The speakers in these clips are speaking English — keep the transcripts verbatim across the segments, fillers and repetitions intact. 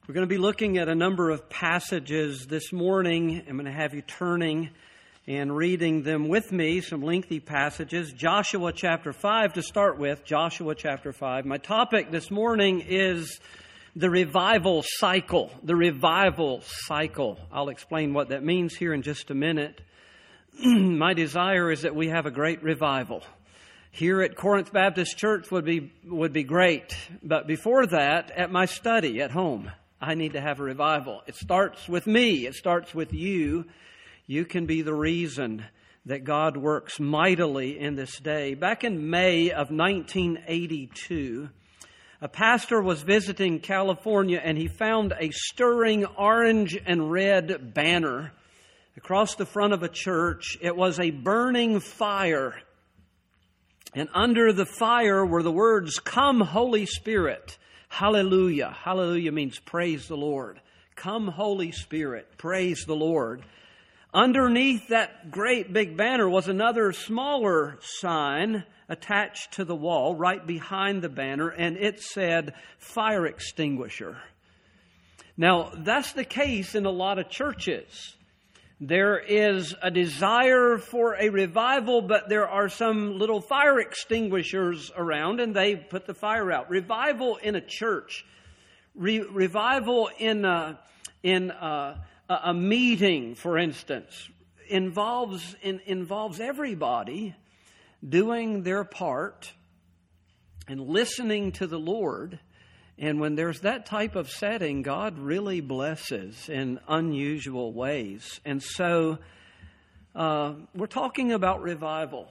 We're going to be looking at a number of passages this morning. I'm going to have you turning and reading them with me, some lengthy passages. Joshua chapter five to start with, Joshua chapter five. My topic this morning is the revival cycle, the revival cycle. I'll explain what that means here in just a minute. My desire is that we have a great revival. Here at Corinth Baptist Church would be would be great, but before that, at my study at home, I need to have a revival. It starts with me. It starts with you. You can be the reason that God works mightily in this day. Back in May of nineteen eighty-two, a pastor was visiting California and he found a stirring orange and red banner across the front of a church. It was a burning fire. And under the fire were the words, "Come, Holy Spirit." Hallelujah. Hallelujah means praise the Lord. Come, Holy Spirit. Praise the Lord. Underneath that great big banner was another smaller sign attached to the wall right behind the banner, and it said, "Fire extinguisher." Now, that's the case in a lot of churches. There is a desire for a revival, but there are some little fire extinguishers around, and they put the fire out. Revival in a church, re- revival in a, in a, a meeting, for instance, involves in, involves everybody doing their part and listening to the Lord. And when there's that type of setting, God really blesses in unusual ways. And so uh, we're talking about revival.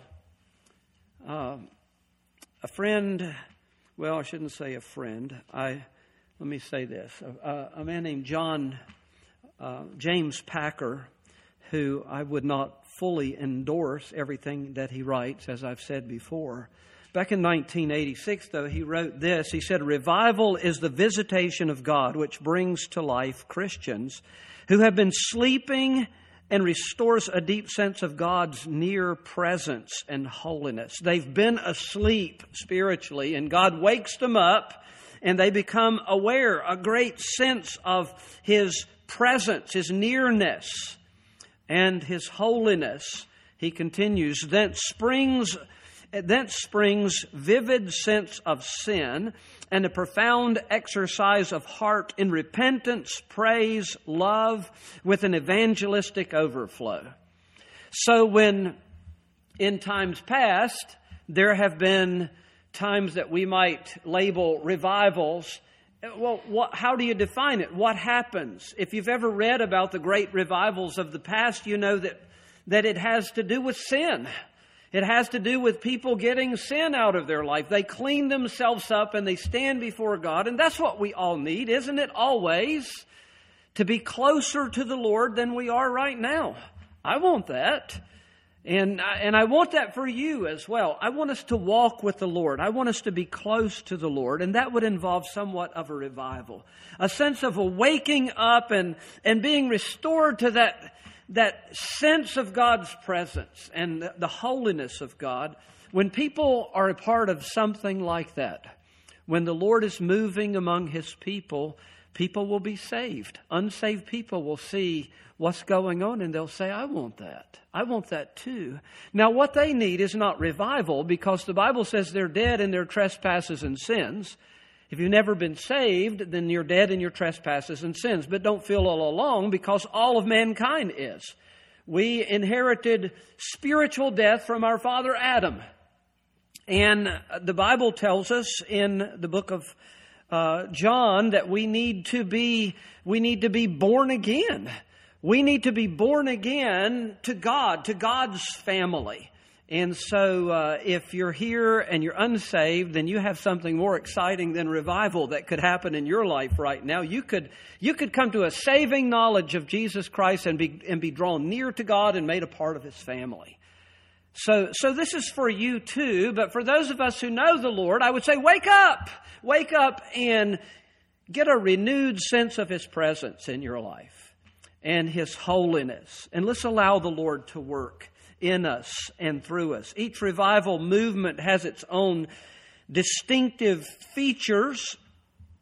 Uh, a friend, well, I shouldn't say a friend. I let me say this. A, a man named John uh, James Packer, who I would not fully endorse everything that he writes, as I've said before. Back in nineteen eighty-six, though, he wrote this. He said, "Revival is the visitation of God which brings to life Christians who have been sleeping and restores a deep sense of God's near presence and holiness." They've been asleep spiritually, and God wakes them up, and they become aware, a great sense of His presence, His nearness, and His holiness. He continues, "Then springs... Thence springs vivid sense of sin and a profound exercise of heart in repentance, praise, love, with an evangelistic overflow." So when in times past there have been times that we might label revivals, well, what, how do you define it? What happens? If you've ever read about the great revivals of the past, you know that, that it has to do with sin. It has to do with people getting sin out of their life. They clean themselves up and they stand before God. And that's what we all need, isn't it? Always to be closer to the Lord than we are right now. I want that. And, and I want that for you as well. I want us to walk with the Lord. I want us to be close to the Lord. And that would involve somewhat of a revival. A sense of a waking up and, and being restored to that that sense of God's presence and the holiness of God. When people are a part of something like that, when the Lord is moving among His people, people will be saved. Unsaved people will see what's going on and they'll say, "I want that. I want that too." Now, what they need is not revival, because the Bible says they're dead in their trespasses and sins. If you've never been saved, then you're dead in your trespasses and sins. But don't feel all alone, because all of mankind is. We inherited spiritual death from our father Adam. And the Bible tells us in the book of uh, John that we need to be we need to be born again. We need to be born again to God, to God's family. And so uh, if you're here and you're unsaved, then you have something more exciting than revival that could happen in your life right now. You could you could come to a saving knowledge of Jesus Christ and be and be drawn near to God and made a part of His family. So so this is for you too. But for those of us who know the Lord, I would say, wake up! Wake up and get a renewed sense of His presence in your life and His holiness. And let's allow the Lord to work in us and through us. Each revival movement has its own distinctive features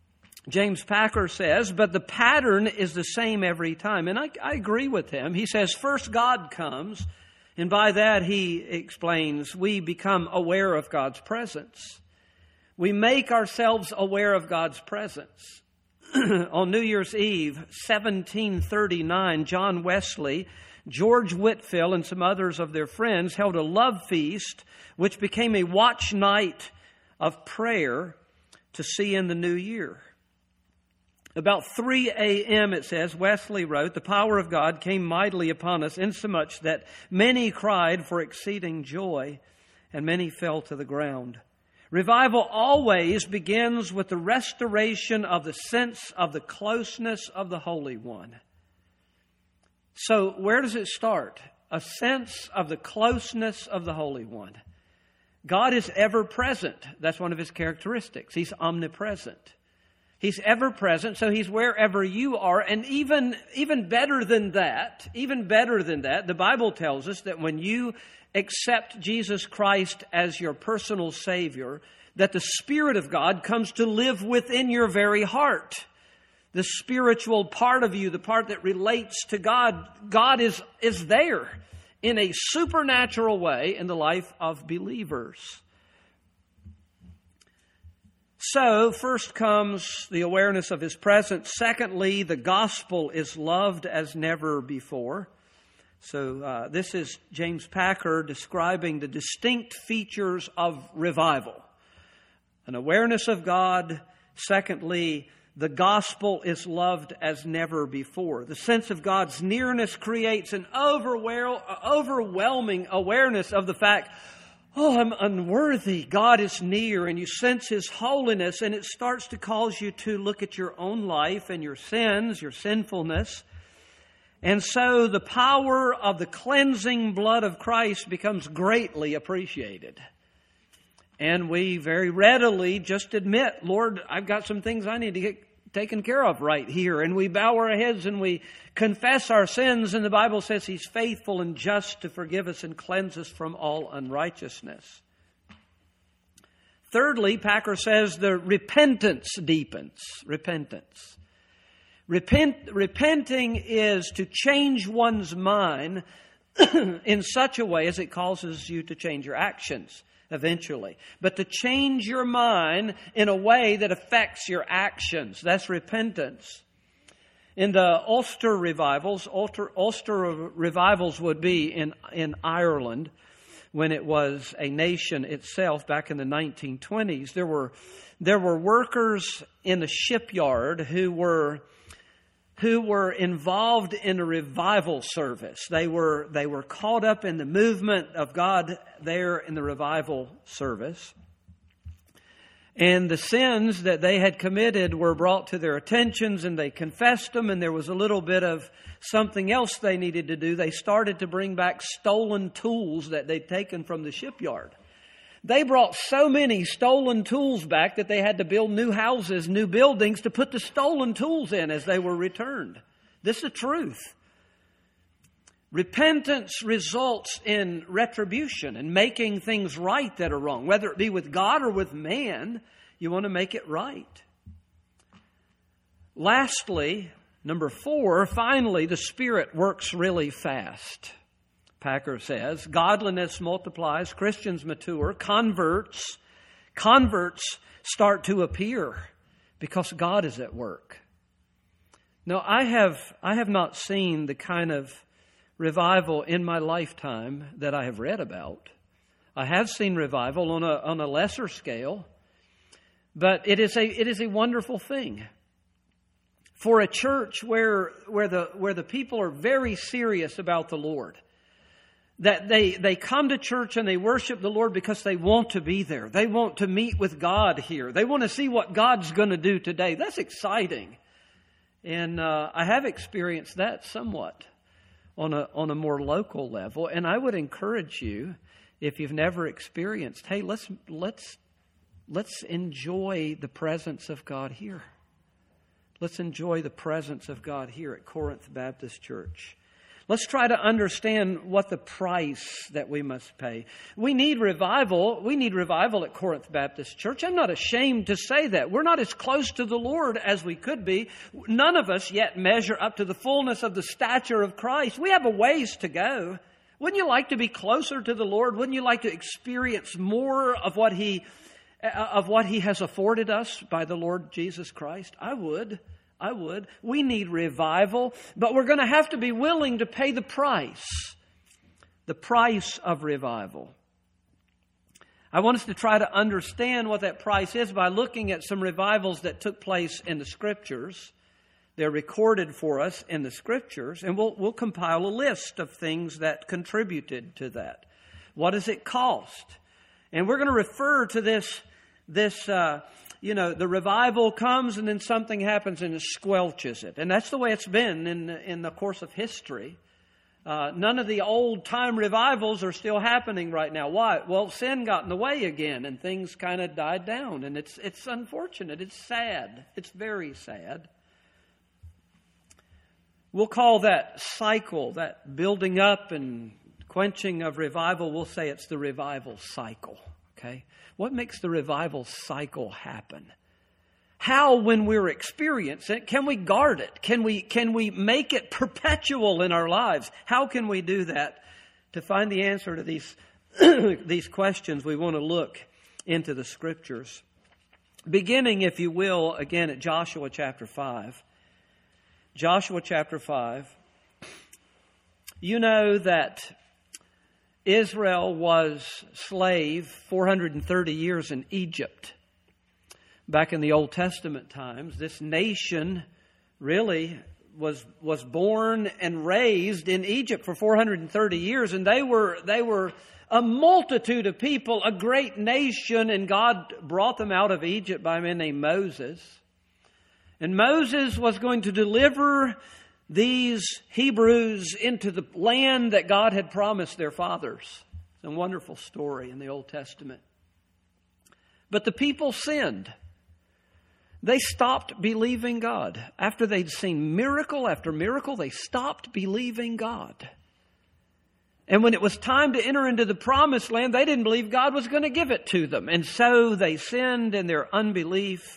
James Packer says, but the pattern is the same every time. And I, I agree with him. He says, first God comes, and by that he explains, we become aware of God's presence. We make ourselves aware of God's presence. On New Year's Eve, seventeen thirty-nine, John Wesley, George Whitefield, and some others of their friends held a love feast, which became a watch night of prayer to see in the new year. About three a.m., it says, Wesley wrote, the power of God came mightily upon us, insomuch that many cried for exceeding joy, and many fell to the ground. Revival always begins with the restoration of the sense of the closeness of the Holy One. So where does it start? A sense of the closeness of the Holy One. God is ever present. That's one of His characteristics. He's omnipresent. He's ever present, so He's wherever you are. And even, even better than that, even better than that, the Bible tells us that when you accept Jesus Christ as your personal Savior, that the Spirit of God comes to live within your very heart. The spiritual part of you, the part that relates to God, God is, is there in a supernatural way in the life of believers. So, first comes the awareness of His presence. Secondly, the gospel is loved as never before. So uh, this is James Packer describing the distinct features of revival. An awareness of God. Secondly, the gospel is loved as never before. The sense of God's nearness creates an overwhelming awareness of the fact, oh, I'm unworthy. God is near, and you sense His holiness, and it starts to cause you to look at your own life and your sins, your sinfulness. And so the power of the cleansing blood of Christ becomes greatly appreciated. And we very readily just admit, Lord, I've got some things I need to get taken care of right here. And we bow our heads and we confess our sins. And the Bible says He's faithful and just to forgive us and cleanse us from all unrighteousness. Thirdly, Packer says the repentance deepens. Repentance. Repent, repenting is to change one's mind in such a way as it causes you to change your actions eventually. But to change your mind in a way that affects your actions. That's repentance. In the Ulster revivals, Ulster, Ulster revivals would be in, in Ireland when it was a nation itself back in the nineteen twenties. There were, there were workers in the shipyard who were who were involved in a revival service. They were, they were caught up in the movement of God there in the revival service. And the sins that they had committed were brought to their attentions, and they confessed them, and there was a little bit of something else they needed to do. They started to bring back stolen tools that they'd taken from the shipyard. They brought so many stolen tools back that they had to build new houses, new buildings to put the stolen tools in as they were returned. This is the truth. Repentance results in retribution and making things right that are wrong. Whether it be with God or with man, you want to make it right. Lastly, number four, finally, the Spirit works really fast. Packer says, godliness multiplies, Christians mature, converts, converts start to appear because God is at work. Now, I have, I have not seen the kind of revival in my lifetime that I have read about. I have seen revival on a, on a lesser scale, but it is a, it is a wonderful thing. For a church where, where the, where the people are very serious about the Lord, that they, they come to church and they worship the Lord because they want to be there. They want to meet with God here. They want to see what God's going to do today. That's exciting. And uh, I have experienced that somewhat on a, on a more local level. And I would encourage you, if you've never experienced, hey, let's, let's, let's enjoy the presence of God here. Let's enjoy the presence of God here at Corinth Baptist Church. Let's try to understand what the price that we must pay. We need revival. We need revival at Corinth Baptist Church. I'm not ashamed to say that. We're not as close to the Lord as we could be. None of us yet measure up to the fullness of the stature of Christ. We have a ways to go. Wouldn't you like to be closer to the Lord? Wouldn't you like to experience more of what He, of what He has afforded us by the Lord Jesus Christ? I would. I would. We need revival, but we're going to have to be willing to pay the price. The price of revival. I want us to try to understand what that price is by looking at some revivals that took place in the Scriptures. They're recorded for us in the Scriptures, and we'll, we'll compile a list of things that contributed to that. What does it cost? And we're going to refer to this, this, uh, you know, the revival comes and then something happens and it squelches it. And that's the way it's been in the, in the course of history. Uh, none of the old time revivals are still happening right now. Why? Well, sin got in the way again and things kind of died down. And it's, it's unfortunate. It's sad. It's very sad. We'll call that cycle, that building up and quenching of revival, we'll say it's the revival cycle. Okay? What makes the revival cycle happen? How, when we're experiencing it, can we guard it? Can we, can we make it perpetual in our lives? How can we do that? To find the answer to these, these questions, we want to look into the Scriptures. Beginning, if you will, again at Joshua chapter five. Joshua chapter five. You know that Israel was slave four hundred thirty years in Egypt. Back in the Old Testament times, this nation really was was born and raised in Egypt for four hundred thirty years, and they were they were a multitude of people, a great nation, and God brought them out of Egypt by a man named Moses. And Moses was going to deliver these Hebrews into the land that God had promised their fathers. It's a wonderful story in the Old Testament. But the people sinned. They stopped believing God. After they'd seen miracle after miracle, they stopped believing God. And when it was time to enter into the promised land, they didn't believe God was going to give it to them. And so they sinned in their unbelief.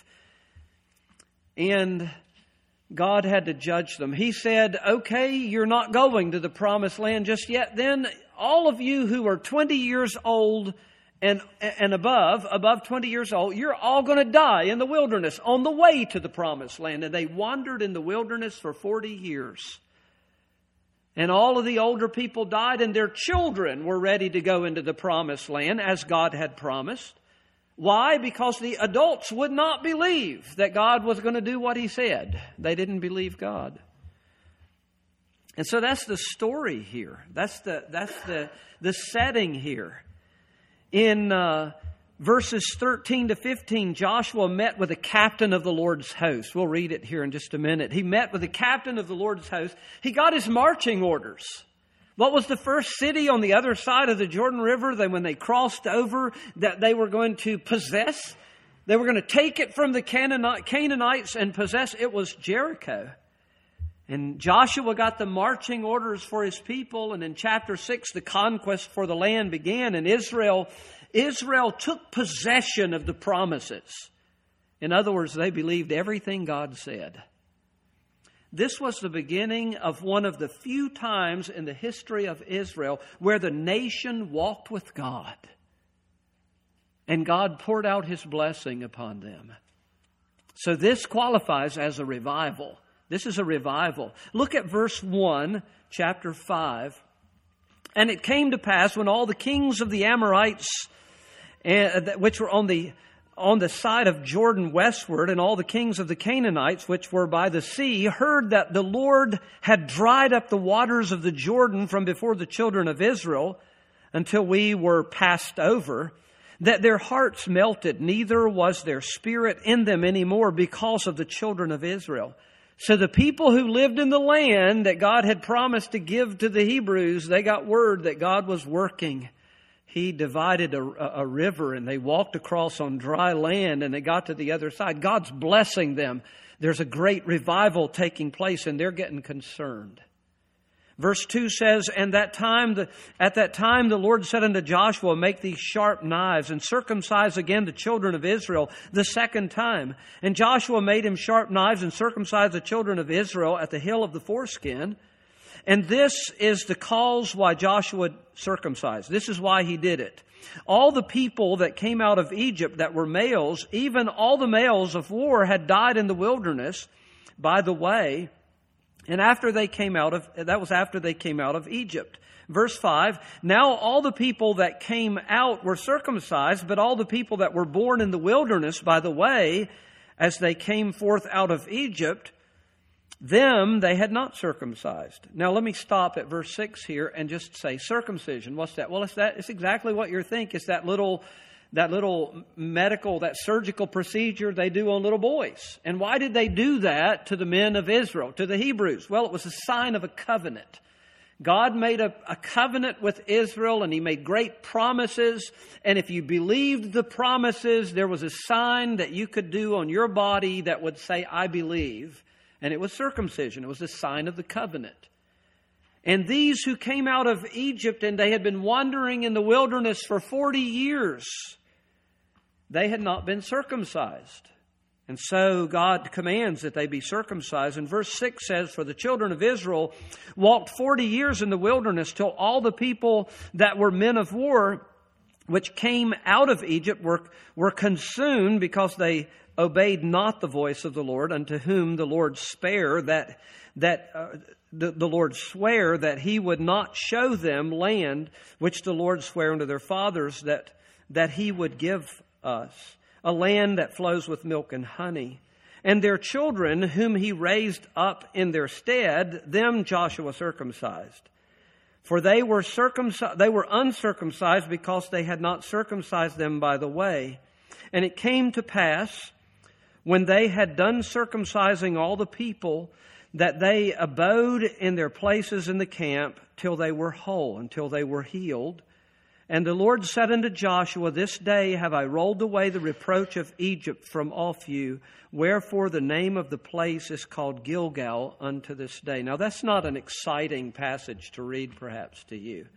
And God had to judge them. He said, okay, you're not going to the promised land just yet. Then all of you who are twenty years old and, and above, above twenty years old, you're all going to die in the wilderness on the way to the promised land. And they wandered in the wilderness for forty years. And all of the older people died and their children were ready to go into the promised land as God had promised. Why? Because the adults would not believe that God was going to do what He said. They didn't believe God. And so that's the story here. That's the that's the the setting here. In uh, verses thirteen to fifteen, Joshua met with the captain of the Lord's host. We'll read it here in just a minute. He met with the captain of the Lord's host. He got his marching orders. What was the first city on the other side of the Jordan River that when they crossed over that they were going to possess? They were going to take it from the Canaanites and possess. It was Jericho. And Joshua got the marching orders for his people. And in chapter six, the conquest for the land began. And Israel, Israel took possession of the promises. In other words, they believed everything God said. This was the beginning of one of the few times in the history of Israel where the nation walked with God. And God poured out His blessing upon them. So this qualifies as a revival. This is a revival. Look at verse one, chapter five. And it came to pass when all the kings of the Amorites, which were on the on the side of Jordan westward, and all the kings of the Canaanites, which were by the sea, heard that the Lord had dried up the waters of the Jordan from before the children of Israel until we were passed over, that their hearts melted, neither was their spirit in them anymore because of the children of Israel. So the people who lived in the land that God had promised to give to the Hebrews, they got word that God was working. He divided a, a river and they walked across on dry land and they got to the other side. God's blessing them. There's a great revival taking place and they're getting concerned. Verse two says, And that time, the, at that time the Lord said unto Joshua, Make these sharp knives, and circumcise again the children of Israel the second time. And Joshua made him sharp knives, and circumcised the children of Israel at the hill of the foreskin. And this is the cause why Joshua circumcised. This is why he did it. All the people that came out of Egypt that were males, even all the males of war, had died in the wilderness by the way. And after they came out of, that was after they came out of Egypt. Verse five, Now all the people that came out were circumcised, but all the people that were born in the wilderness by the way, as they came forth out of Egypt, them they had not circumcised. Now let me stop at verse six here and just say circumcision. What's that? Well, it's that, it's exactly what you think. It's that little That little medical, that surgical procedure they do on little boys. And why did they do that to the men of Israel, to the Hebrews? Well, it was a sign of a covenant. God made a, a covenant with Israel, and He made great promises. And if you believed the promises, there was a sign that you could do on your body that would say, I believe. And it was circumcision. It was a sign of the covenant. And these who came out of Egypt, and they had been wandering in the wilderness for forty years, they had not been circumcised. And so God commands that they be circumcised. And verse six says, For the children of Israel walked forty years in the wilderness, till all the people that were men of war, which came out of Egypt, were, were consumed, because they obeyed not the voice of the Lord, unto whom the Lord spare that that uh, the, the Lord sware that He would not show them land which the Lord sware unto their fathers that that He would give us, a land that flows with milk and honey. And their children, whom He raised up in their stead, them Joshua circumcised. For they were circumcised, they were uncircumcised, because they had not circumcised them by the way. And it came to pass, when they had done circumcising all the people, that they abode in their places in the camp till they were whole, until they were healed. And the Lord said unto Joshua, This day have I rolled away the reproach of Egypt from off you, wherefore the name of the place is called Gilgal unto this day. Now that's not an exciting passage to read perhaps to you.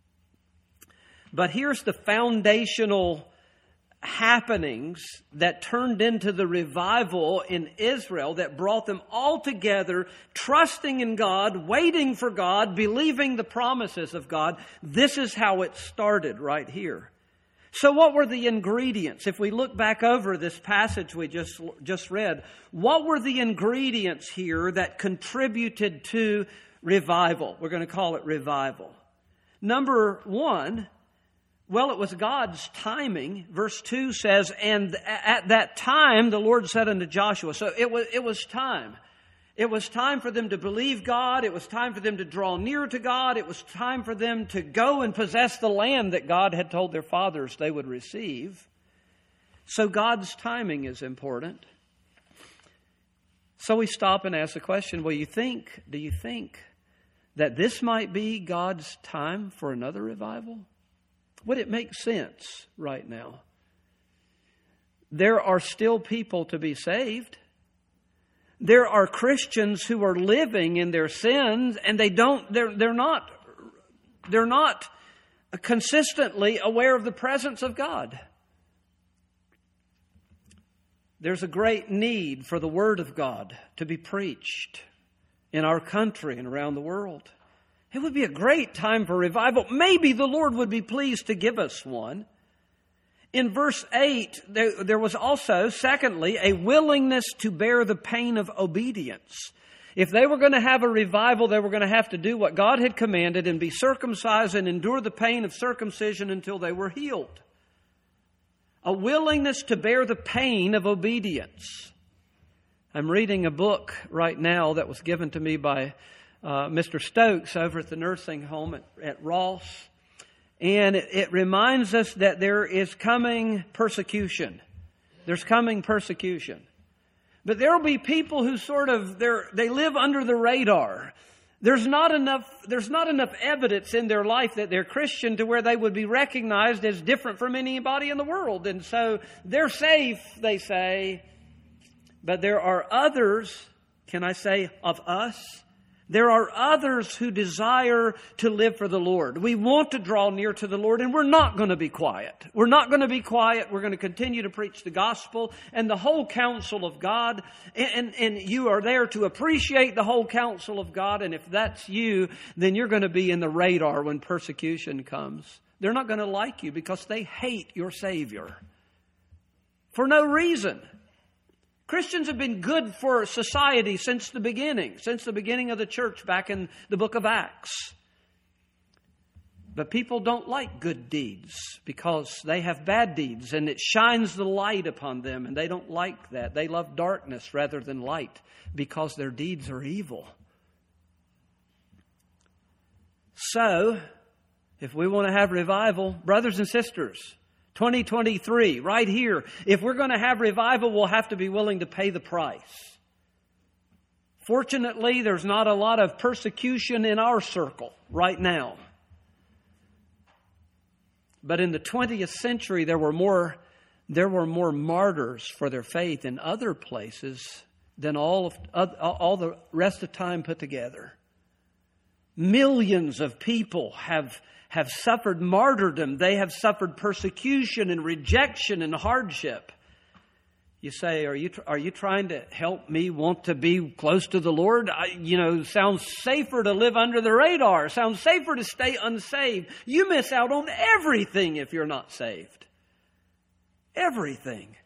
But here's the foundational happenings that turned into the revival in Israel that brought them all together, trusting in God, waiting for God, believing the promises of God. This is how it started right here. So what were the ingredients? If we look back over this passage we just, just read, what were the ingredients here that contributed to revival? We're going to call it revival. Number one, well, it was God's timing. Verse two says, And at that time the Lord said unto Joshua. So it was, it was time. It was time for them to believe God. It was time for them to draw near to God. It was time for them to go and possess the land that God had told their fathers they would receive. So God's timing is important. So we stop and ask the question, well, you think, do you think that this might be God's time for another revival? Would it make sense right now? There are still people to be saved. There are Christians who are living in their sins, and they don't, they're, they're not, they're not consistently aware of the presence of God. There's a great need for the Word of God to be preached in our country and around the world. It would be a great time for revival. Maybe the Lord would be pleased to give us one. In verse eight, there, there was also, secondly, a willingness to bear the pain of obedience. If they were going to have a revival, they were going to have to do what God had commanded and be circumcised and endure the pain of circumcision until they were healed. A willingness to bear the pain of obedience. I'm reading a book right now that was given to me by uh, Mister Stokes over at the nursing home at, at Ross. And it, it reminds us that there is coming persecution. There's coming persecution. But there will be people who sort of, they're, they live under the radar. There's not enough, there's not enough evidence in their life that they're Christian to where they would be recognized as different from anybody in the world. And so they're safe, they say. But there are others, can I say, of us, There are others who desire to live for the Lord. We want to draw near to the Lord, and we're not going to be quiet. We're not going to be quiet. We're going to continue to preach the gospel and the whole counsel of God. And, and you are there to appreciate the whole counsel of God. And if that's you, then you're going to be in the radar when persecution comes. They're not going to like you because they hate your Savior for no reason. Christians have been good for society since the beginning, since the beginning of the church back in the book of Acts. But people don't like good deeds because they have bad deeds and it shines the light upon them, and they don't like that. They love darkness rather than light because their deeds are evil. So, if we want to have revival, brothers and sisters, twenty twenty-three, right here. If we're going to have revival, we'll have to be willing to pay the price. Fortunately, there's not a lot of persecution in our circle right now. But in the twentieth century, there were more, there were more martyrs for their faith in other places than all of, all the rest of time put together. Millions of people have have suffered martyrdom. They have suffered persecution and rejection and hardship. You say, are you are you trying to help me want to be close to the Lord? I, you know, sounds safer to live under the radar. Sounds safer to stay unsaved. You miss out on everything if you're not saved. Everything.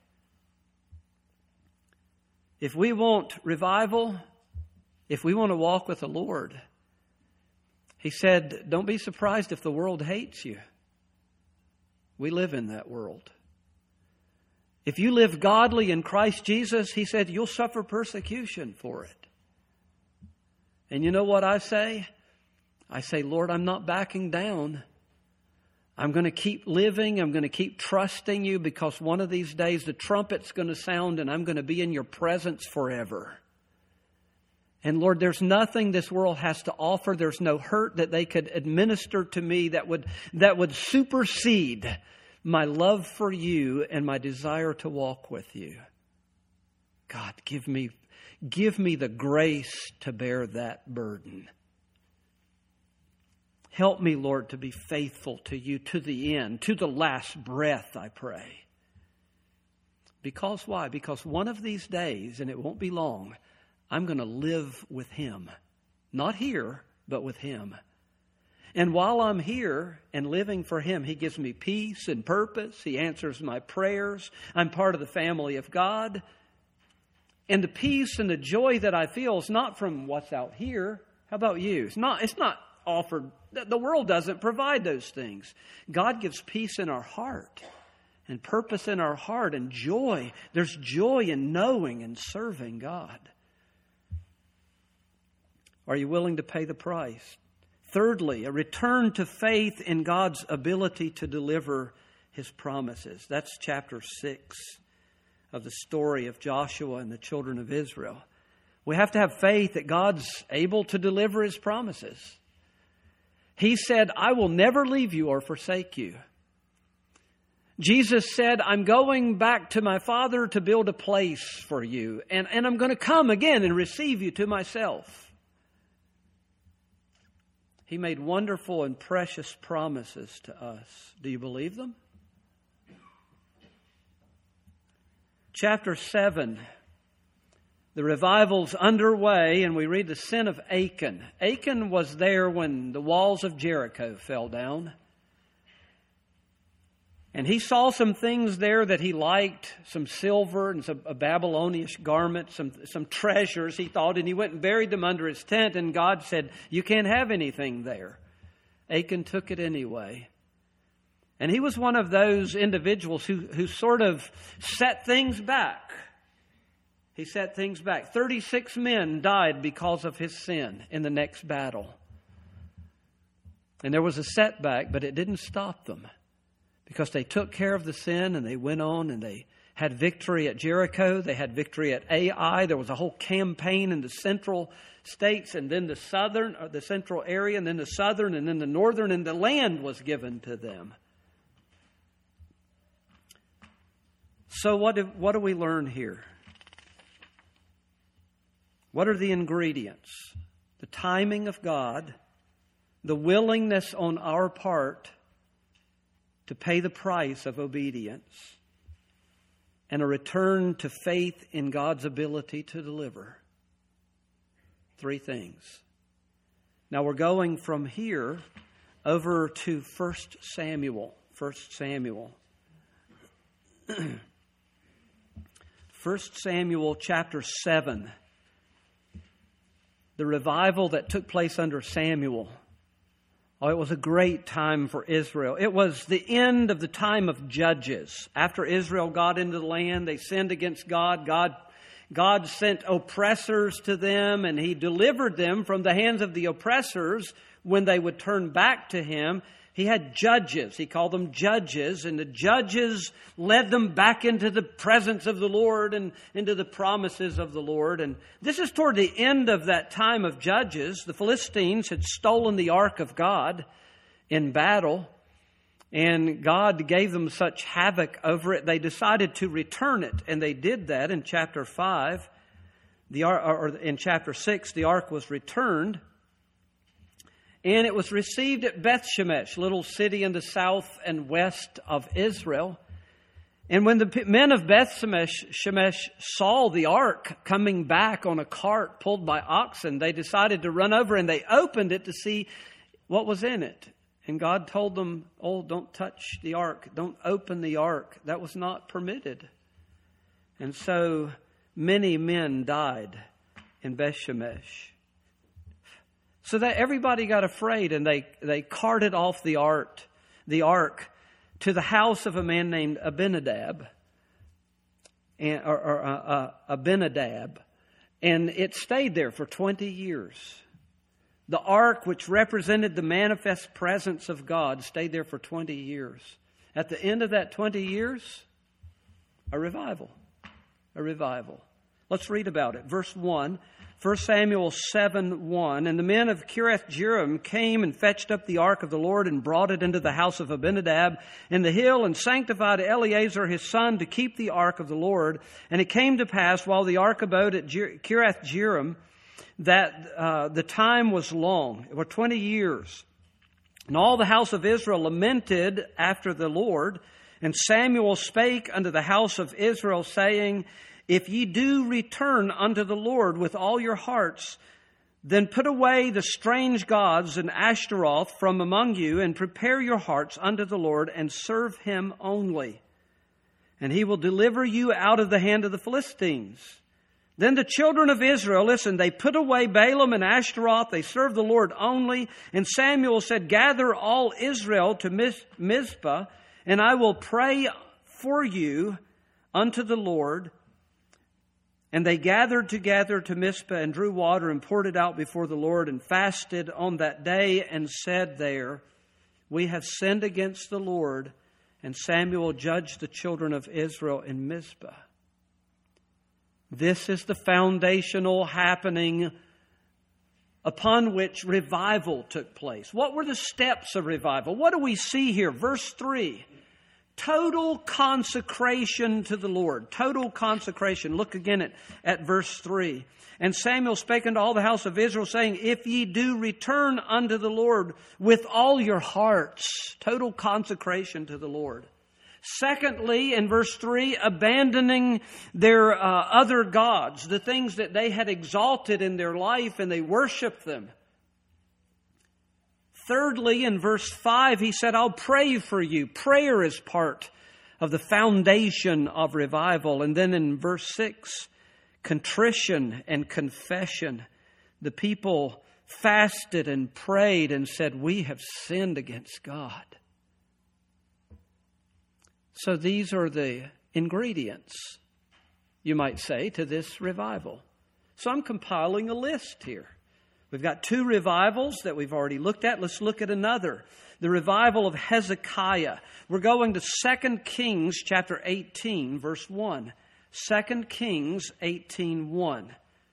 If we want revival, if we want to walk with the Lord, He said, don't be surprised if the world hates you. We live in that world. If you live godly in Christ Jesus, He said, you'll suffer persecution for it. And you know what I say? I say, Lord, I'm not backing down. I'm going to keep living. I'm going to keep trusting You, because one of these days the trumpet's going to sound and I'm going to be in Your presence forever. And Lord, there's nothing this world has to offer. There's no hurt that they could administer to me that would that would supersede my love for You and my desire to walk with You. God, give me, give me the grace to bear that burden. Help me, Lord, to be faithful to You to the end, to the last breath, I pray. Because why? Because one of these days, and it won't be long, I'm going to live with Him. Not here, but with Him. And while I'm here and living for Him, He gives me peace and purpose. He answers my prayers. I'm part of the family of God. And the peace and the joy that I feel is not from what's out here. How about you? It's not, it's not offered. The world doesn't provide those things. God gives peace in our heart and purpose in our heart and joy. There's joy in knowing and serving God. Are you willing to pay the price? Thirdly, a return to faith in God's ability to deliver His promises. That's chapter six of the story of Joshua and the children of Israel. We have to have faith that God's able to deliver His promises. He said, I will never leave you or forsake you. Jesus said, I'm going back to my Father to build a place for you. And, and I'm going to come again and receive you to myself. He made wonderful and precious promises to us. Do you believe them? Chapter seven. The revival's underway, and we read the sin of Achan. Achan was there when the walls of Jericho fell down. And he saw some things there that he liked, some silver and some a Babylonian garment, some, some treasures, he thought, and he went and buried them under his tent, and God said, you can't have anything there. Achan took it anyway. And he was one of those individuals who, who sort of set things back. He set things back. thirty-six men died because of his sin in the next battle. And there was a setback, but it didn't stop them. Because they took care of the sin and they went on and they had victory at Jericho. They had victory at Ai. There was a whole campaign in the central states and then the southern, or the central area, and then the southern and then the northern, and the land was given to them. So what do, what do we learn here? What are the ingredients the timing of God, the willingness on our part to pay the price of obedience, and a return to faith in God's ability to deliver. Three things. Now we're going from here over to First Samuel. First Samuel. First Samuel chapter seven. The revival that took place under Samuel. Oh, it was a great time for Israel. It was the end of the time of judges. After Israel got into the land, they sinned against God. God, God sent oppressors to them, and He delivered them from the hands of the oppressors when they would turn back to Him. He had judges. He called them judges, and the judges led them back into the presence of the Lord and into the promises of the Lord. And this is toward the end of that time of judges. The Philistines had stolen the ark of God in battle, and God gave them such havoc over it, they decided to return it, and they did that in chapter five. The ark, or in chapter six, the ark was returned. And it was received at Beth Shemesh, little city in the south and west of Israel. And when the men of Beth Shemesh, Shemesh saw the ark coming back on a cart pulled by oxen, they decided to run over and they opened it to see what was in it. And God told them, oh, don't touch the ark. Don't open the ark. That was not permitted. And so many men died in Beth Shemesh. So that everybody got afraid, and they, they carted off the ark, the ark to the house of a man named Abinadab, and, or, or uh, uh, Abinadab, and it stayed there for twenty years. The ark, which represented the manifest presence of God, stayed there for twenty years. At the end of that twenty years, a revival. A revival. Let's read about it. Verse one. First Samuel seven one, and the men of Kiriath-Jearim came and fetched up the ark of the Lord and brought it into the house of Abinadab in the hill and sanctified Eleazar his son to keep the ark of the Lord. And it came to pass while the ark abode at Kiriath-Jearim that uh, the time was long. It were twenty years. And all the house of Israel lamented after the Lord. And Samuel spake unto the house of Israel, saying, if ye do return unto the Lord with all your hearts, then put away the strange gods and Ashtaroth from among you, and prepare your hearts unto the Lord, and serve Him only. And He will deliver you out of the hand of the Philistines. Then the children of Israel, listen, they put away Balaam and Ashtaroth, they served the Lord only. And Samuel said, gather all Israel to Mizpah, and I will pray for you unto the Lord. And they gathered together to Mizpah and drew water and poured it out before the Lord and fasted on that day and said there, we have sinned against the Lord. And Samuel judged the children of Israel in Mizpah. This is the foundational happening upon which revival took place. What were the steps of revival? What do we see here? Verse three. Total consecration to the Lord. Total consecration. Look again at, at verse three. And Samuel spake unto all the house of Israel, saying, if ye do return unto the Lord with all your hearts. Total consecration to the Lord. Secondly, in verse three, abandoning their uh, other gods, the things that they had exalted in their life, and they worshiped them. Thirdly, in verse five, he said, I'll pray for you. Prayer is part of the foundation of revival. And then in verse six, contrition and confession. The people fasted and prayed and said, we have sinned against God. So these are the ingredients, you might say, to this revival. So I'm compiling a list here. We've got two revivals that we've already looked at. Let's look at another. The revival of Hezekiah. We're going to Second Kings chapter eighteen, verse one. Second Kings eighteen one.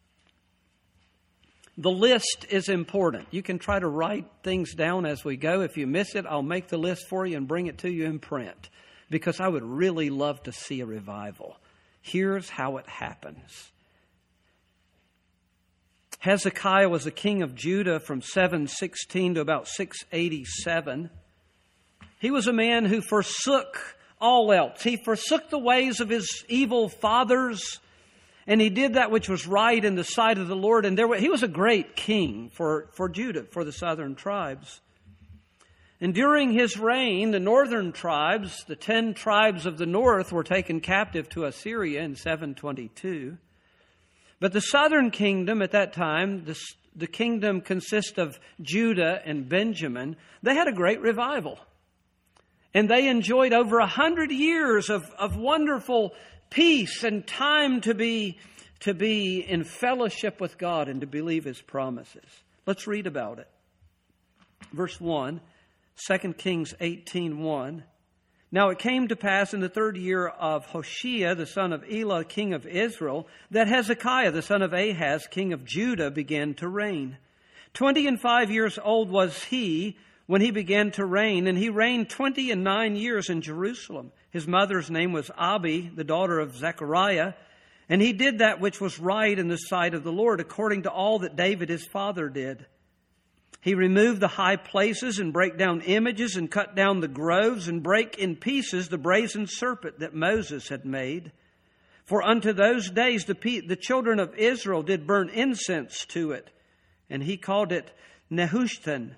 The list is important. You can try to write things down as we go. If you miss it, I'll make the list for you and bring it to you in print, because I would really love to see a revival. Here's how it happens. Hezekiah was the king of Judah from seven sixteen to about six eighty-seven. He was a man who forsook all else. He forsook the ways of his evil fathers, and he did that which was right in the sight of the Lord. And there were, he was a great king for, for Judah, for the southern tribes. And during his reign, the northern tribes, the ten tribes of the north, were taken captive to Assyria in seven twenty-two. But the southern kingdom at that time, the, the kingdom consists of Judah and Benjamin, they had a great revival. And they enjoyed over a hundred years of, of wonderful peace and time to be, to be in fellowship with God and to believe His promises. Let's read about it. Verse one, Second Kings eighteen one. Now it came to pass in the third year of Hoshea, the son of Elah, king of Israel, that Hezekiah, the son of Ahaz, king of Judah, began to reign. Twenty and five years old was he when he began to reign, and he reigned twenty and nine years in Jerusalem. His mother's name was Abi, the daughter of Zechariah, and he did that which was right in the sight of the Lord, according to all that David his father did. He removed the high places and brake down images and cut down the groves and brake in pieces the brazen serpent that Moses had made. For unto those days the, pe- the children of Israel did burn incense to it, and he called it Nehushtan.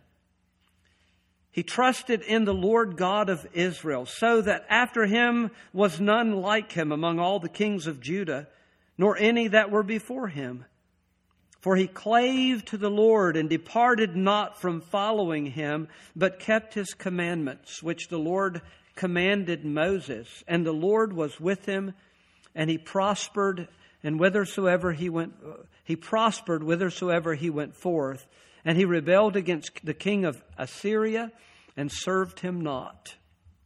He trusted in the Lord God of Israel, so that after him was none like him among all the kings of Judah, nor any that were before him. For he clave to the Lord and departed not from following him, but kept his commandments, which the Lord commanded Moses. And the Lord was with him, and he prospered, and whithersoever he went, he prospered whithersoever he went forth. And he rebelled against the king of Assyria and served him not.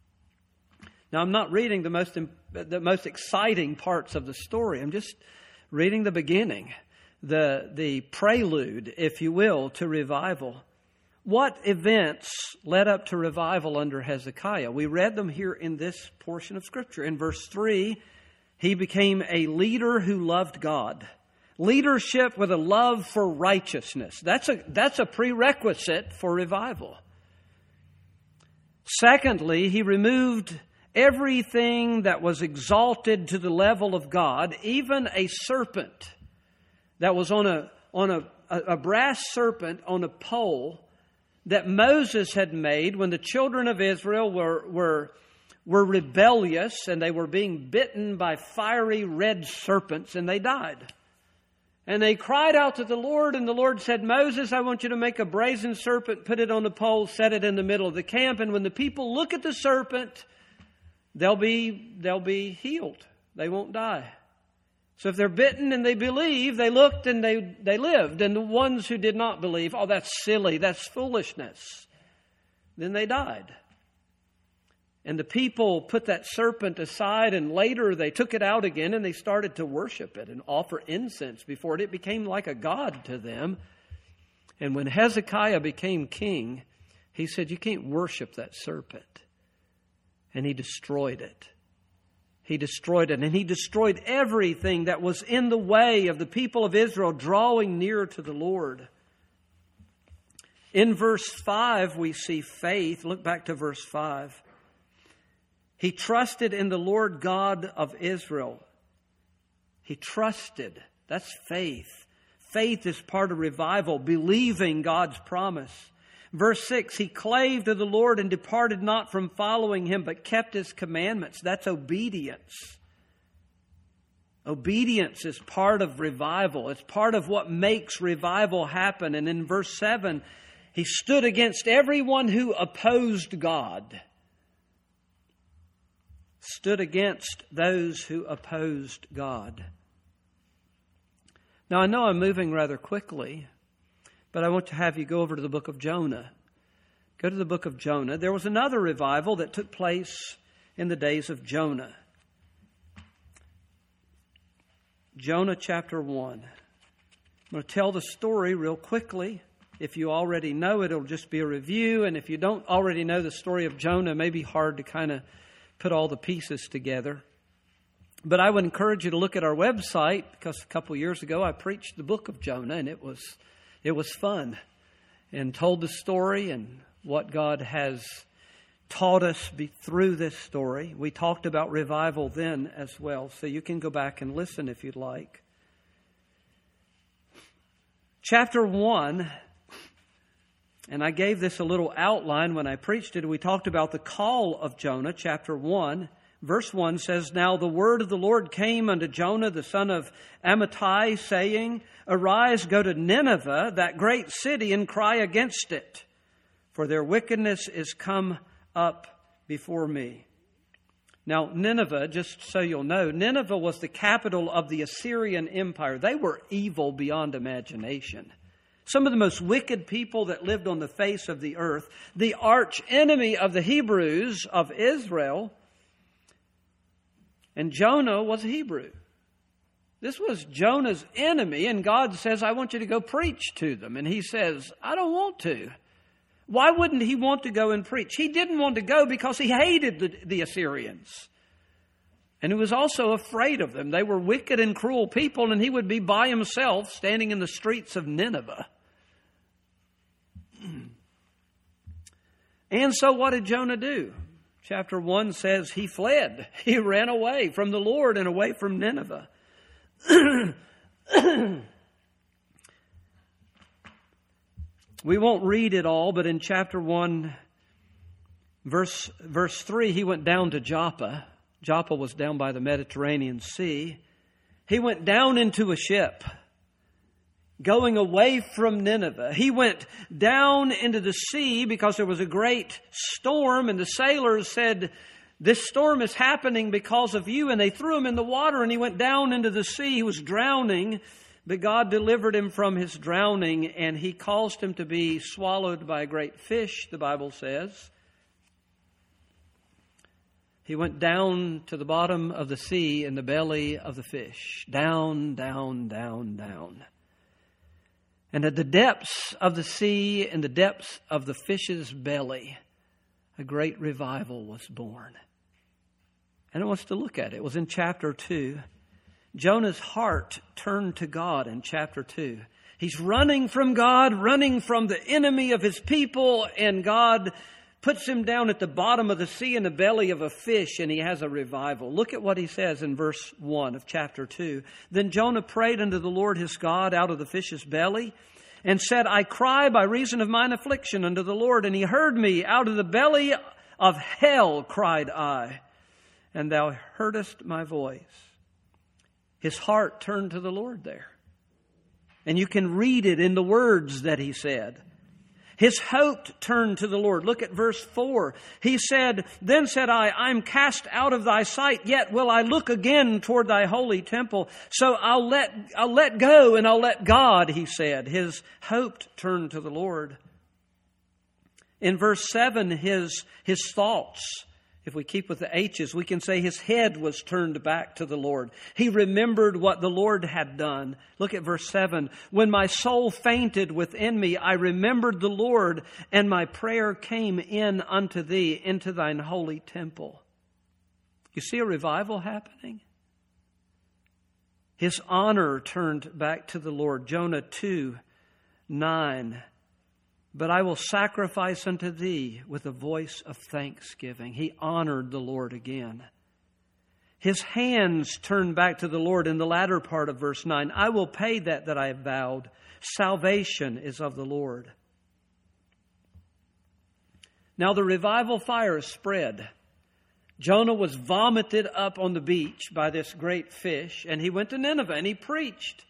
Now, I'm not reading the most the most exciting parts of the story. I'm just reading the beginning. The, the prelude, if you will, to revival. What events led up to revival under Hezekiah? We read them here in this portion of Scripture. In verse three, he became a leader who loved God. Leadership with a love for righteousness. That's a, that's a prerequisite for revival. Secondly, he removed everything that was exalted to the level of God, even a serpent that was on a on a, a brass serpent on a pole that Moses had made when the children of Israel were, were, were rebellious and they were being bitten by fiery red serpents and they died. And they cried out to the Lord, and the Lord said, Moses, I want you to make a brazen serpent, put it on the pole, set it in the middle of the camp, and when the people look at the serpent, they'll be, they'll be healed. They won't die. So if they're bitten and they believe, they looked and they, they lived. And the ones who did not believe, oh, that's silly, that's foolishness, then they died. And the people put that serpent aside, and later they took it out again and they started to worship it and offer incense before it. It became like a god to them. And when Hezekiah became king, he said, you can't worship that serpent. And he destroyed it. He destroyed it, and he destroyed everything that was in the way of the people of Israel drawing near to the Lord. In verse five, we see faith. Look back to verse five. He trusted in the Lord God of Israel. He trusted. That's faith. Faith is part of revival, believing God's promise. Verse six, he clave to the Lord and departed not from following him, but kept his commandments. That's obedience. Obedience is part of revival. It's part of what makes revival happen. And in verse seven, he stood against everyone who opposed God. Stood against those who opposed God. Now, I know I'm moving rather quickly, but I want to have you go over to the book of Jonah. Go to the book of Jonah. There was another revival that took place in the days of Jonah. Jonah chapter one. I'm going to tell the story real quickly. If you already know it, it'll just be a review. And if you don't already know the story of Jonah, it may be hard to kind of put all the pieces together. But I would encourage you to look at our website, because a couple of years ago I preached the book of Jonah, and it was it was fun, and told the story and what God has taught us be, through this story. We talked about revival then as well, so you can go back and listen if you'd like. Chapter one, and I gave this a little outline when I preached it. We talked about the call of Jonah. Chapter one, verse one says, "Now the word of the Lord came unto Jonah, the son of Amittai, saying, Arise, go to Nineveh, that great city, and cry against it, for their wickedness is come up before me." Now, Nineveh, just so you'll know, Nineveh was the capital of the Assyrian Empire. They were evil beyond imagination. Some of the most wicked people that lived on the face of the earth. The arch enemy of the Hebrews of Israel. And Jonah was a Hebrew. This was Jonah's enemy, and God says, I want you to go preach to them. And he says, I don't want to. Why wouldn't he want to go and preach? He didn't want to go because he hated the, the Assyrians. And he was also afraid of them. They were wicked and cruel people, and he would be by himself standing in the streets of Nineveh. And so what did Jonah do? Chapter one says he fled. He ran away from the Lord and away from Nineveh. We won't read it all, but in chapter one, verse, verse three, he went down to Joppa. Joppa was down by the Mediterranean Sea. He went down into a ship, going away from Nineveh. He went down into the sea because there was a great storm, and the sailors said, this storm is happening because of you, and they threw him in the water, and he went down into the sea. He was drowning. But God delivered him from his drowning, and he caused him to be swallowed by a great fish, the Bible says. He went down to the bottom of the sea in the belly of the fish. Down, down, down, down. And at the depths of the sea, in the depths of the fish's belly, a great revival was born. And I want us to look at it. It was in chapter two. Jonah's heart turned to God in chapter two. He's running from God, running from the enemy of his people, and God puts him down at the bottom of the sea in the belly of a fish, and he has a revival. Look at what he says in verse one of chapter two. Then Jonah prayed unto the Lord his God out of the fish's belly, and said, I cry by reason of mine affliction unto the Lord, and he heard me. Out of the belly of hell cried I, and thou heardest my voice. His heart turned to the Lord there. And you can read it in the words that he said. His hope turned to the Lord. Look at verse four. He said, Then said I, I'm cast out of thy sight, yet will I look again toward thy holy temple. So I'll let, I'll let go and I'll let God, he said. His hope turned to the Lord. In verse seven, his, his thoughts, if we keep with the H's, we can say his head was turned back to the Lord. He remembered what the Lord had done. Look at verse seven. When my soul fainted within me, I remembered the Lord, and my prayer came in unto thee, into thine holy temple. You see a revival happening? His honor turned back to the Lord. Jonah two, nine. But I will sacrifice unto thee with a voice of thanksgiving. He honored the Lord again. His hands turned back to the Lord in the latter part of verse nine. I will pay that that I have vowed. Salvation is of the Lord. Now the revival fire spread. Jonah was vomited up on the beach by this great fish, and he went to Nineveh and he preached.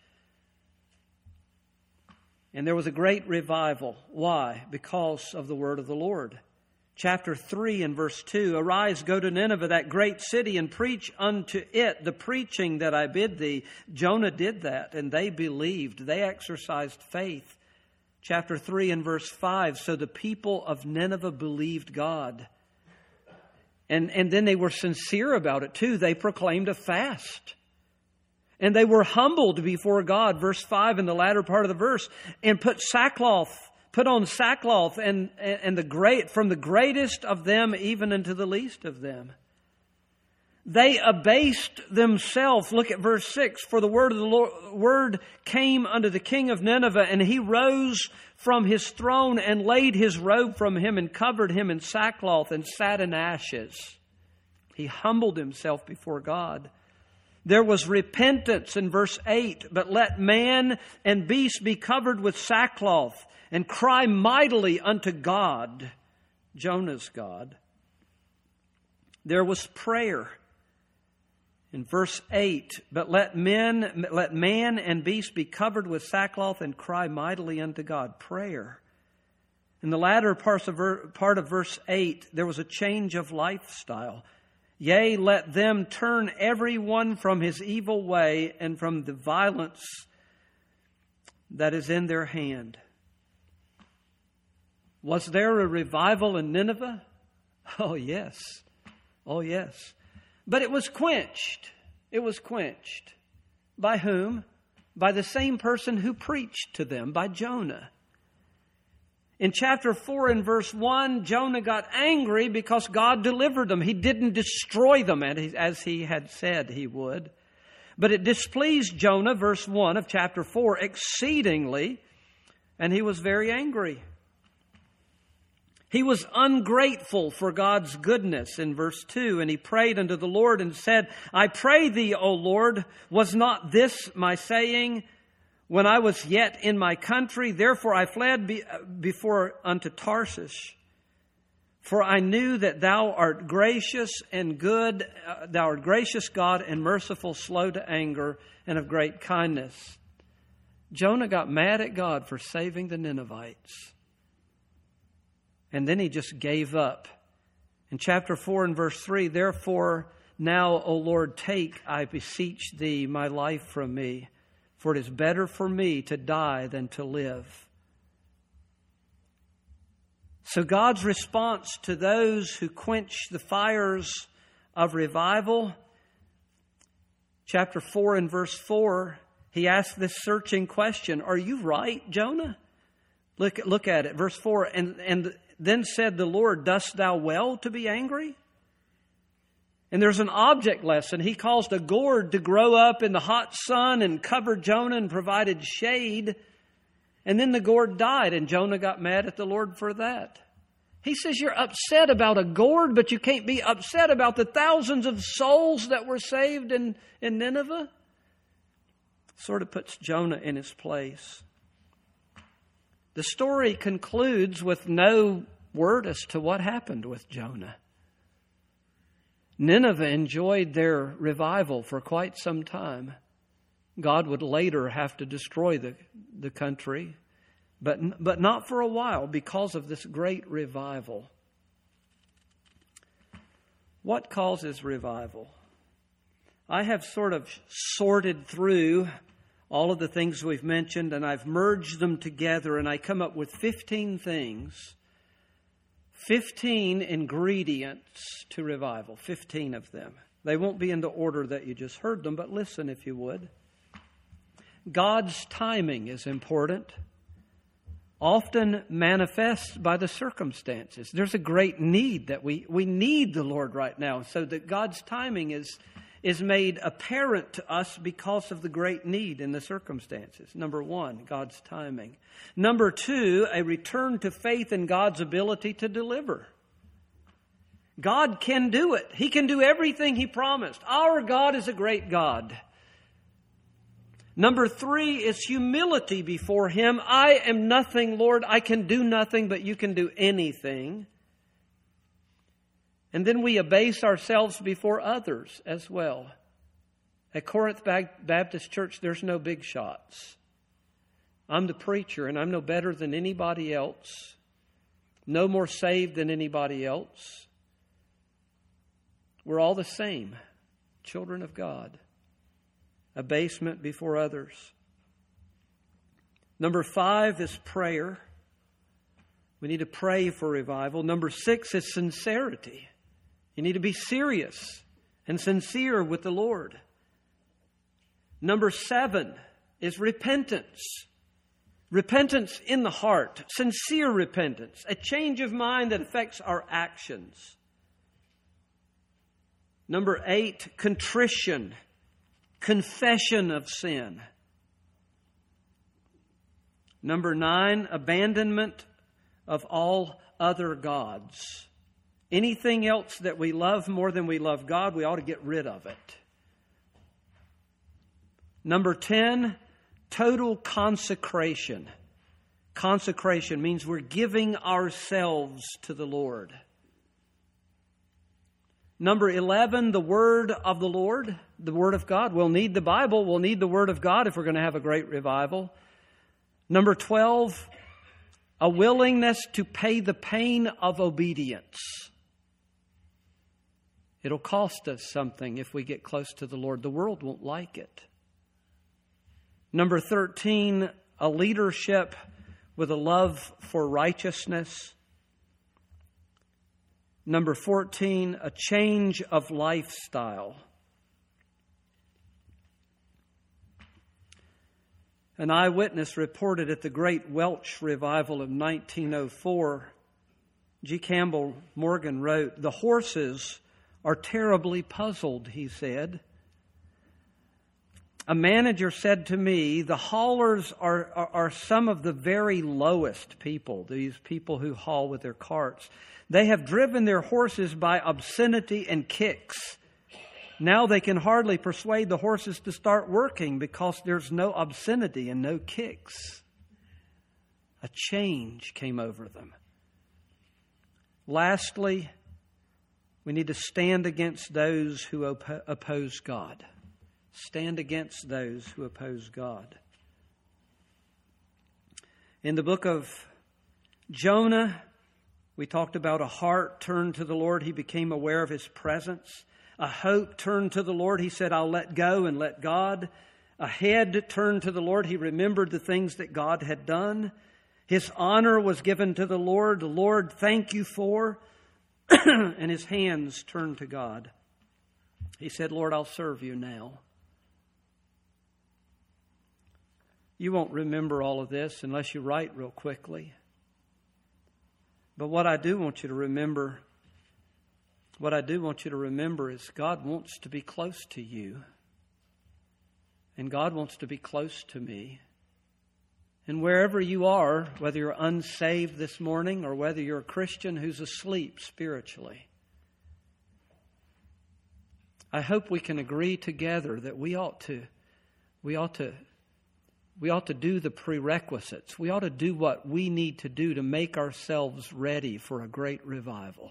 And there was a great revival. Why? Because of the word of the Lord. Chapter three and verse two, Arise, go to Nineveh, that great city, and preach unto it the preaching that I bid thee. Jonah did that, and they believed. They exercised faith. Chapter three and verse five, So the people of Nineveh believed God. And, and then they were sincere about it too. They proclaimed a fast. And they were humbled before God, verse five in the latter part of the verse, and put sackcloth, put on sackcloth, and, and the great, from the greatest of them even unto the least of them. They abased themselves. Look at verse six. For the word of the Lord, word came unto the king of Nineveh, and he rose from his throne and laid his robe from him and covered him in sackcloth and sat in ashes. He humbled himself before God. There was repentance in verse eight. But let man and beast be covered with sackcloth and cry mightily unto God, Jonah's God. There was prayer. In verse eight, but let men, let man and beast be covered with sackcloth and cry mightily unto God. Prayer. In the latter part of, part of verse eight, there was a change of lifestyle. Yea, let them turn every one from his evil way and from the violence that is in their hand. Was there a revival in Nineveh? Oh, yes. Oh, yes. But it was quenched. It was quenched. By whom? By the same person who preached to them, by Jonah. In chapter four and verse one, Jonah got angry because God delivered them. He didn't destroy them as he had said he would. But it displeased Jonah, verse one of chapter four, exceedingly, and he was very angry. He was ungrateful for God's goodness in verse two, and he prayed unto the Lord and said, I pray thee, O Lord, was not this my saying when I was yet in my country? Therefore I fled be, before unto Tarshish. For I knew that thou art gracious and good, uh, thou art gracious God and merciful, slow to anger, and of great kindness. Jonah got mad at God for saving the Ninevites. And then he just gave up. In chapter four and verse three, therefore now, O Lord, take, I beseech thee, my life from me, for it is better for me to die than to live. So God's response to those who quench the fires of revival, chapter four and verse four, he asked this searching question, are you right, Jonah? Look, look at it, verse four, and, and then said the Lord, dost thou well to be angry? And there's an object lesson. He caused a gourd to grow up in the hot sun and covered Jonah and provided shade. And then the gourd died, and Jonah got mad at the Lord for that. He says, you're upset about a gourd, but you can't be upset about the thousands of souls that were saved in, in Nineveh. Sort of puts Jonah in his place. The story concludes with no word as to what happened with Jonah. Nineveh enjoyed their revival for quite some time. God would later have to destroy the, the country, but, but not for a while because of this great revival. What causes revival? I have sort of sorted through all of the things we've mentioned, and I've merged them together, and I come up with fifteen things, fifteen ingredients to revival, fifteen of them. They won't be in the order that you just heard them, but listen if you would. God's timing is important, often manifest by the circumstances. There's a great need that we, we need the Lord right now, so that God's timing is is made apparent to us because of the great need in the circumstances. Number one, God's timing. Number two, a return to faith in God's ability to deliver. God can do it. He can do everything He promised. Our God is a great God. Number three is humility before Him. I am nothing, Lord. I can do nothing, but You can do anything. And then we abase ourselves before others as well. At Corinth Baptist Church, there's no big shots. I'm the preacher, and I'm no better than anybody else. No more saved than anybody else. We're all the same, children of God. Abasement before others. Number five is prayer. We need to pray for revival. Number six is sincerity. You need to be serious and sincere with the Lord. Number seven is repentance. Repentance in the heart. Sincere repentance. A change of mind that affects our actions. Number eight, contrition, confession of sin. Number nine, abandonment of all other gods. Anything else that we love more than we love God, we ought to get rid of it. Number ten, total consecration. Consecration means we're giving ourselves to the Lord. Number eleven, the Word of the Lord, the Word of God. We'll need the Bible. We'll need the Word of God if we're going to have a great revival. Number twelve, a willingness to pay the pain of obedience. It'll cost us something if we get close to the Lord. The world won't like it. Number thirteen, a leadership with a love for righteousness. Number fourteen, a change of lifestyle. An eyewitness reported at the Great Welsh Revival of nineteen oh four, G. Campbell Morgan wrote, "The horses are terribly puzzled," he said. A manager said to me, "The haulers are, are, are some of the very lowest people, these people who haul with their carts. They have driven their horses by obscenity and kicks. Now they can hardly persuade the horses to start working because there's no obscenity and no kicks." A change came over them. Lastly, we need to stand against those who op- oppose God. Stand against those who oppose God. In the book of Jonah, we talked about a heart turned to the Lord. He became aware of His presence. A hope turned to the Lord. He said, "I'll let go and let God." A head turned to the Lord. He remembered the things that God had done. His honor was given to the Lord. "Lord, thank you for." And his hands turned to God. He said, "Lord, I'll serve you now." You won't remember all of this unless you write real quickly. But what I do want you to remember, what I do want you to remember is God wants to be close to you. And God wants to be close to me. And wherever you are, whether you're unsaved this morning or whether you're a Christian who's asleep spiritually, I hope we can agree together that we ought to, we ought to, we ought to do the prerequisites. We ought to do what we need to do to make ourselves ready for a great revival.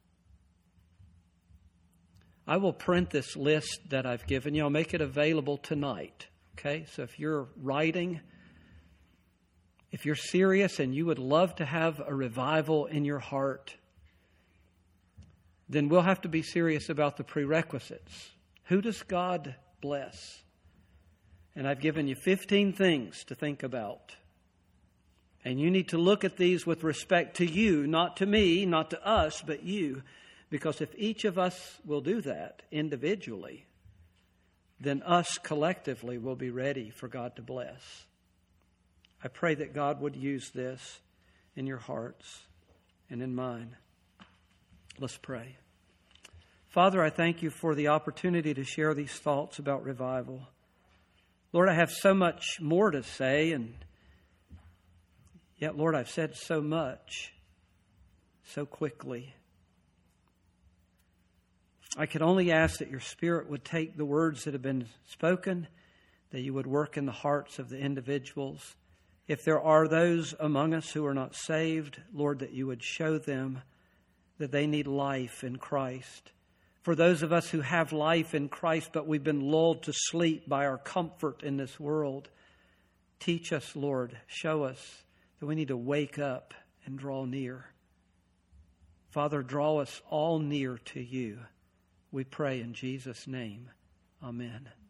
I will print this list that I've given you. I'll make it available tonight. Okay? So if you're writing, if you're serious and you would love to have a revival in your heart, then we'll have to be serious about the prerequisites. Who does God bless? And I've given you fifteen things to think about. And you need to look at these with respect to you, not to me, not to us, but you. Because if each of us will do that individually, then us collectively will be ready for God to bless. I pray that God would use this in your hearts and in mine. Let's pray. Father, I thank you for the opportunity to share these thoughts about revival. Lord, I have so much more to say, and yet, Lord, I've said so much so quickly. I could only ask that your Spirit would take the words that have been spoken, that you would work in the hearts of the individuals. If there are those among us who are not saved, Lord, that you would show them that they need life in Christ. For those of us who have life in Christ, but we've been lulled to sleep by our comfort in this world, teach us, Lord, show us that we need to wake up and draw near. Father, draw us all near to you. We pray in Jesus' name. Amen.